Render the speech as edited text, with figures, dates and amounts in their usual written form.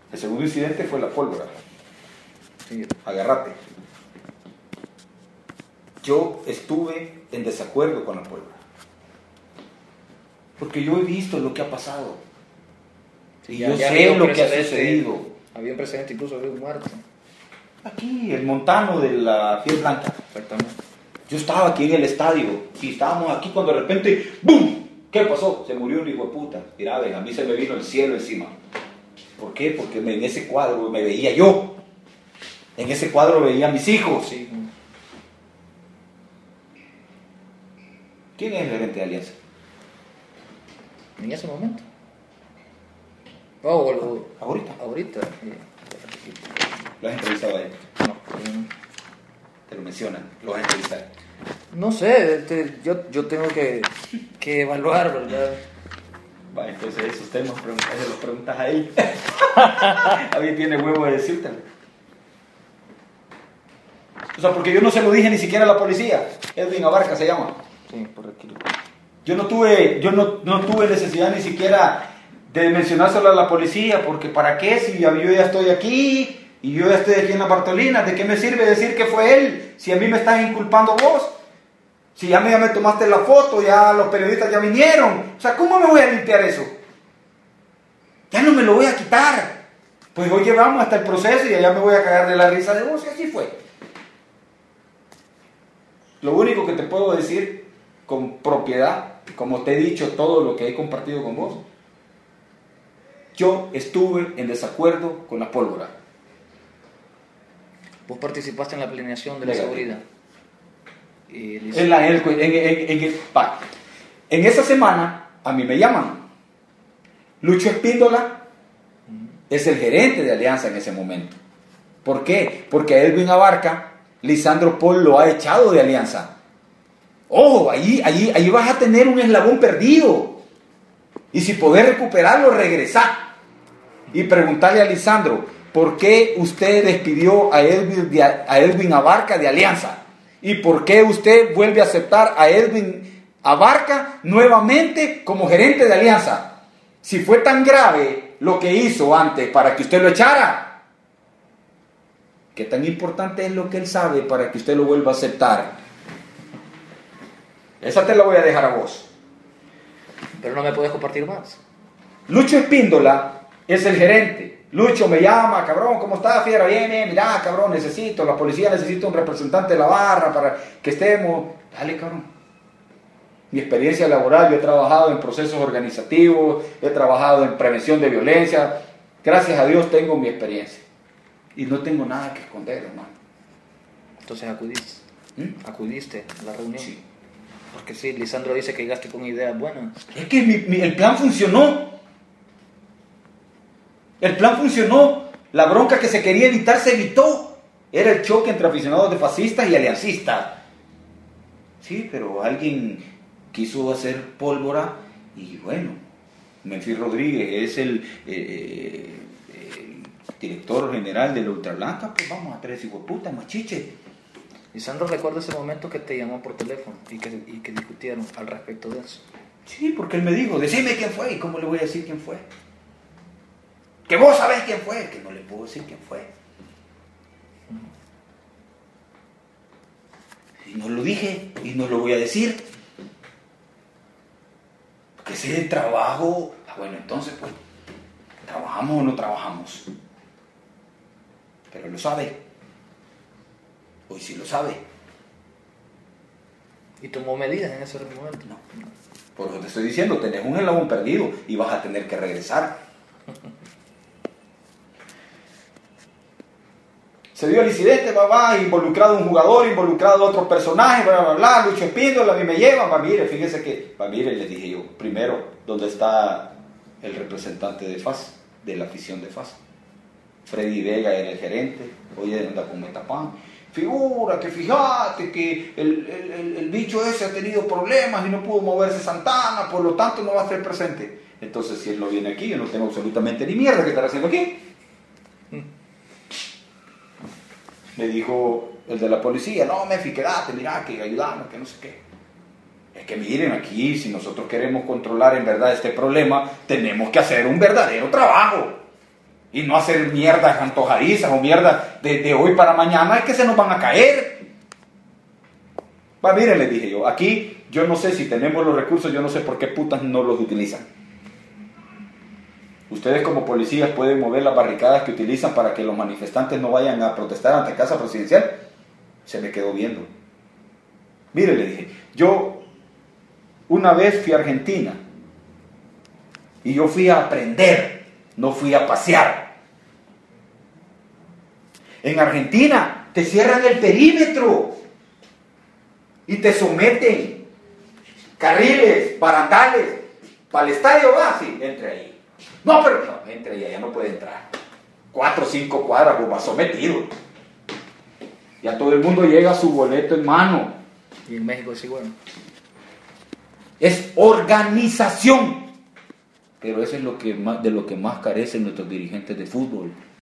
El segundo incidente fue la pólvora. Sí. Agárrate. Yo estuve en desacuerdo con la pólvora. Porque yo he visto lo que ha pasado. Sí, y ya, yo ya sé había lo que ha precedente. sucedido. Había un precedente, incluso había un muerto. Aquí, el montano de la Fiel Blanca. Exactamente. Yo estaba aquí en el estadio y estábamos aquí cuando de repente ¡bum! ¿Qué pasó? Se murió un hijo de puta. Mira, ven, a mí se me vino el cielo encima. ¿Por qué? Porque en ese cuadro me veía yo. En ese cuadro veía a mis hijos. Sí. ¿Quién es el gerente de Alianza? En ese momento. Oh, ¿Ahorita? Ahorita. ¿Lo has entrevistado a él? No. Te lo mencionan, lo vas a entrevistar. No sé, yo tengo que evaluar, ¿verdad? Va, entonces esos temas se los preguntas a él. A mí tiene huevo de decírtelo. O sea, porque yo no se lo dije ni siquiera a la policía. Edwin Abarca se llama. Sí, por aquí. Yo no tuve necesidad ni siquiera de mencionárselo a la policía, porque ¿para qué? Si yo ya estoy aquí y yo ya estoy aquí en la Bartolina, ¿de qué me sirve decir que fue él? Si a mí me estás inculpando vos, si ya me tomaste la foto, ya los periodistas ya vinieron, o sea, ¿cómo me voy a limpiar eso? Ya no me lo voy a quitar. Pues hoy llevamos hasta el proceso y allá me voy a cagar de la risa de vos, y así fue. Lo único que te puedo decir con propiedad, como te he dicho todo lo que he compartido con vos, yo estuve en desacuerdo con la pólvora. Vos participaste en la planeación de la seguridad. En esa semana a mí me llaman. Lucho Espíndola es el gerente de Alianza en ese momento. ¿Por qué? Porque a Edwin Abarca, Lisandro Paul lo ha echado de Alianza. Ojo, ahí vas a tener un eslabón perdido. Y si podés recuperarlo, regresá. Y preguntarle a Lisandro, ¿por qué usted despidió a Edwin Abarca de Alianza? ¿Y por qué usted vuelve a aceptar a Edwin Abarca nuevamente como gerente de Alianza? Si fue tan grave lo que hizo antes para que usted lo echara, ¿qué tan importante es lo que él sabe para que usted lo vuelva a aceptar? Esa te la voy a dejar a vos. Pero no me puedes compartir más. Lucho Espíndola es el gerente. Lucho me llama, cabrón, ¿cómo estás, fiera? Viene, mira, cabrón, la policía necesita un representante de la barra para que estemos. Dale, cabrón. Mi experiencia laboral, yo he trabajado en procesos organizativos, he trabajado en prevención de violencia. Gracias a Dios tengo mi experiencia. Y no tengo nada que esconder, hermano. Entonces acudiste. Acudiste a la reunión. Sí. Porque sí, Lisandro dice que llegaste con ideas buenas. Es que el plan funcionó. El plan funcionó. La bronca que se quería evitar se evitó. Era el choque entre aficionados de fascistas y aliancistas. Sí, pero alguien quiso hacer pólvora y bueno, Menfis Rodríguez es el director general de la Ultrablanca, pues vamos a traer ese hijo de puta, machiche. Lisandro recuerda ese momento que te llamó por teléfono y que discutieron al respecto de eso. Sí, porque él me dijo, decime quién fue. ¿Y cómo le voy a decir quién fue? Que vos sabés quién fue. Que no le puedo decir quién fue. Y no lo dije y no lo voy a decir. Porque ese es el trabajo. Bueno, entonces pues, ¿trabajamos o no trabajamos? Pero lo sabe. Hoy sí lo sabe. ¿Y tomó medidas en ese momento? No. Por eso te estoy diciendo, tenés un eslabón perdido y vas a tener que regresar. Se dio el incidente, involucrado un jugador, involucrado otro personaje, bla, bla, bla, Lucho Espíndola, a mí me llevan, mire, fíjese que, mire, le dije yo, primero, ¿dónde está el representante de FAS, de la afición de FAS? Freddy Vega era el gerente, hoy anda con Metapán. Figura que fíjate que el bicho ese ha tenido problemas y no pudo moverse Santana, por lo tanto no va a estar presente. Entonces, si él no viene aquí, yo no tengo absolutamente ni mierda que estar haciendo aquí. Me dijo el de la policía, no, Menfis, quédate, mirá, que ayudamos, que no sé qué. Es que miren, aquí, si nosotros queremos controlar en verdad este problema, tenemos que hacer un verdadero trabajo. Y no hacer mierdas antojadizas o mierdas de hoy para mañana, es que se nos van a caer. Va, miren, les dije yo, aquí yo no sé si tenemos los recursos, yo no sé por qué putas no los utilizan. Ustedes como policías pueden mover las barricadas que utilizan para que los manifestantes no vayan a protestar ante Casa Presidencial. Se me quedó viendo. Mire, le dije, yo una vez fui a Argentina y yo fui a aprender, no fui a pasear. En Argentina te cierran el perímetro y te someten. Carriles, barandales, para el estadio va, sí, entre ahí. No, pero no, entre ahí, ya no puede entrar. 4 o 5 cuadras, pues va sometido. Ya todo el mundo llega a su boleto en mano. Y en México sí, bueno. Es organización. Pero eso es lo que más, de lo que más carecen nuestros dirigentes de fútbol.